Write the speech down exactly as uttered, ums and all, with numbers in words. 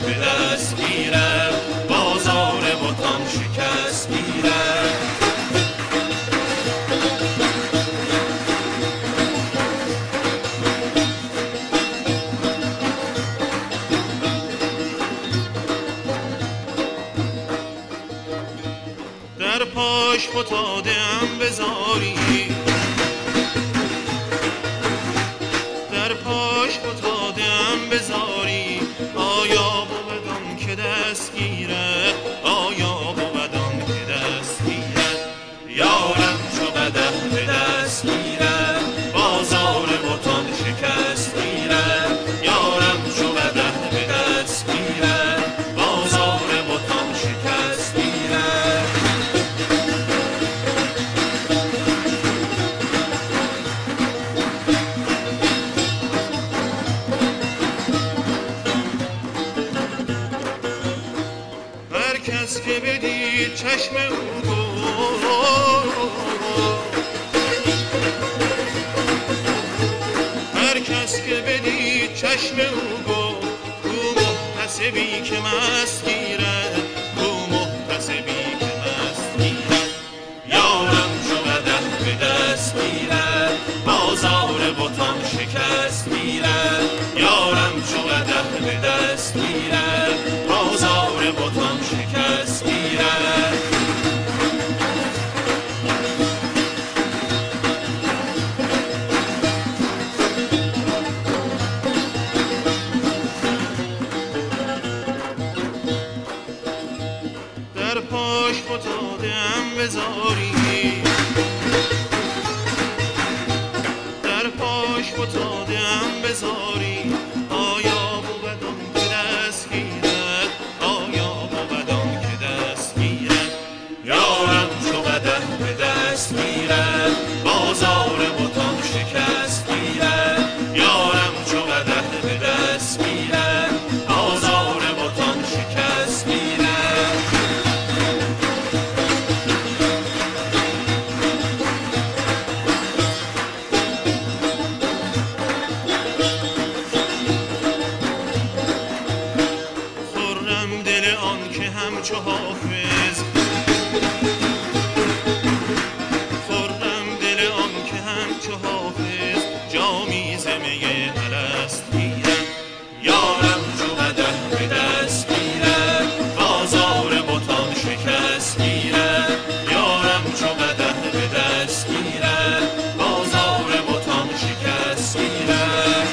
به دست گیره، بازار بتان شکست گیره. در پاش فتادم به زاری، در پاش فتادم به زاری. آیا بودم که دست گیره، آیا بودم که دست گیره. یارم چو قدح به دست گیره، بازار بتان شکست گیره. یارم چو قدح به دست گیره، بازار بتان شکست گیره. کس که بدید چشم او گفت، هر کس که بدید چشم او گفت، کو محتسبی که مست گیره، کو محتسبی که مست گیره. یارم چو قدح به دست گیره، بازار بتان شکست گیره. یارم چو قدح به دست گیره، بازار بتان شکست گیره. در پاش فتادم به زاری، در پاش فتادم به زاری. آیا بودم که دست گیرد، آیا بودم که دست گیرد. یارم چو قدح به دست گیرد، بازار بتان شکست گیرد. یارم چو قدح به دست گیرد، بازار بتان شکست گیرد. همچو حافظ، خرم دل آن که همچو حافظ، جامی ز می الست گیرد. یارم چو قدح به دست گیرد، بازار بتان شکست گیرد. یارم چو قدح به دست گیرد، بازار بتان شکست گیرد.